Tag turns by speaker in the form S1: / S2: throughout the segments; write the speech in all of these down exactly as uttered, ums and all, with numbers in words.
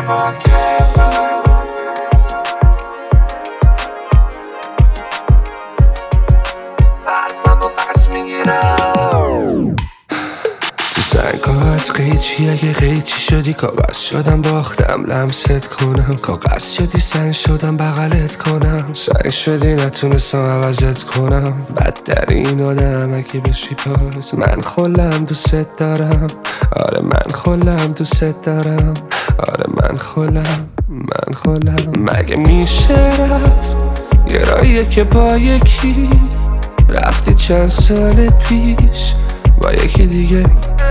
S1: اشتباه کردم. حرفمو پس میگیرم. تو سنگات قیچی اگه قیچی شدی کاغذ شدم باختم لمست کنم، کاغذ شدی سنگ شدم بغلت کنم، سنگ شدی نتونستم عوضت کنم. بدترین آدم اگه بشی پاس من خلم دوست دارم، آره من خلم دوست دارم، آره من خلم من خلم. مگه میشه رفت یه راهیه که با یکی رفتی چند سال پیش با یکی دیگه.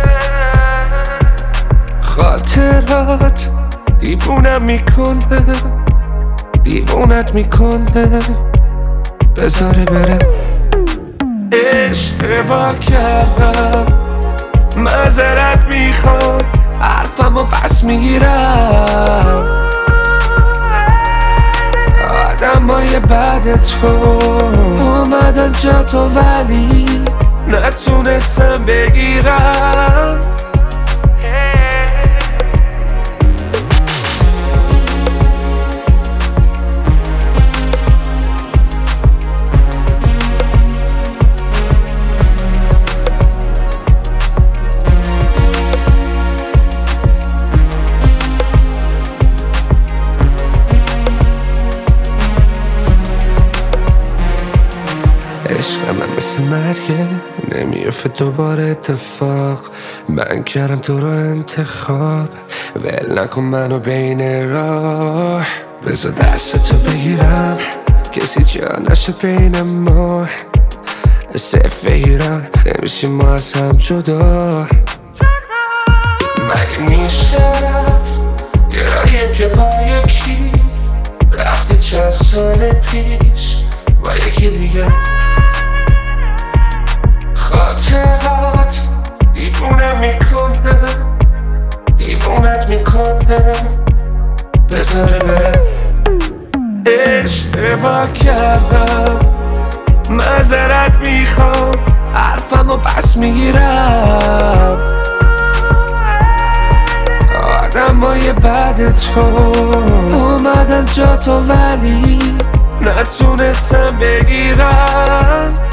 S1: خاطرات دیوونم میکنه، دیوونت میکنه، بذاره بره. اشتباه کردم، معذرت میخوام، حرفمو پس میگیرم. آدمای بعد تو اومدن جا تو ولی نتونستم بگیرم. عشق من مثل مرگه نمیافته دوباره اتفاق، من کردم تو رو انتخاب، ول نکن منو بین راه. بذار دستتو بگیرم کسی جا نشه بین ما، صرف ایران نمیشیم ما از هم جدا. مگه میشه رفت یه راهیه که با یکی رفتی چند سال پیش با یکی دیگه. خاطرات دیوونم میکنه، دیوونت میکنه، بذاره بره. اشتباه کردم، معذرت میخوام، حرفمو پس میگیرم. آدمای بعد تو اومدن جا تو ولی نتونستم بگیرم.